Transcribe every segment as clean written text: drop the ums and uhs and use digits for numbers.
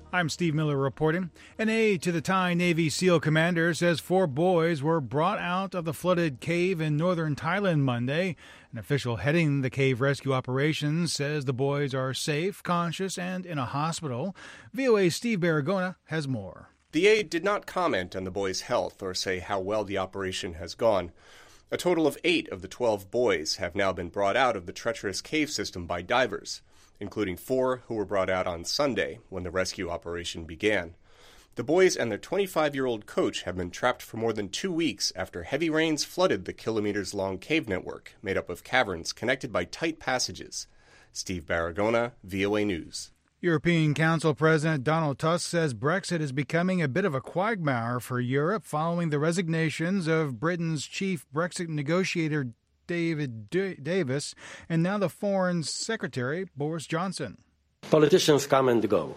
I'm Steve Miller reporting. An aide to the Thai Navy SEAL commander says 4 boys were brought out of the flooded cave in northern Thailand Monday. An official heading the cave rescue operations says the boys are safe, conscious, and in a hospital. VOA Steve Baragona has more. The aide did not comment on the boys' health or say how well the operation has gone. A total of 8 of the 12 boys have now been brought out of the treacherous cave system by divers, including 4 who were brought out on Sunday when the rescue operation began. The boys and their 25-year-old coach have been trapped for more than 2 weeks after heavy rains flooded the kilometers-long cave network made up of caverns connected by tight passages. Steve Baragona, VOA News. European Council President Donald Tusk says Brexit is becoming a bit of a quagmire for Europe following the resignations of Britain's chief Brexit negotiator David Davis and now the Foreign Secretary Boris Johnson. Politicians come and go,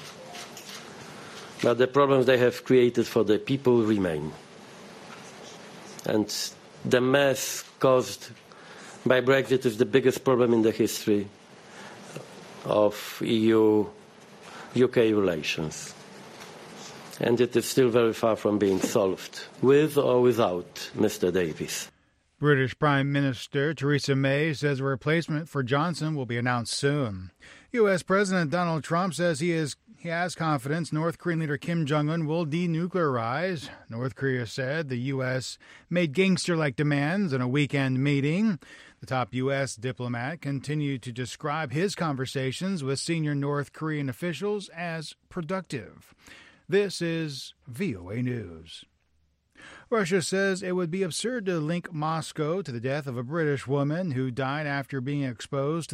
but the problems they have created for the people remain. And the mess caused by Brexit is the biggest problem in the history of EU-UK relations. And it is still very far from being solved, with or without Mr. Davis. British Prime Minister Theresa May says a replacement for Johnson will be announced soon. U.S. President Donald Trump says he has confidence North Korean leader Kim Jong-un will denuclearize. North Korea said the U.S. made gangster-like demands in a weekend meeting. The top U.S. diplomat continued to describe his conversations with senior North Korean officials as productive. This is VOA News. Russia says it would be absurd to link Moscow to the death of a British woman who died after being exposed to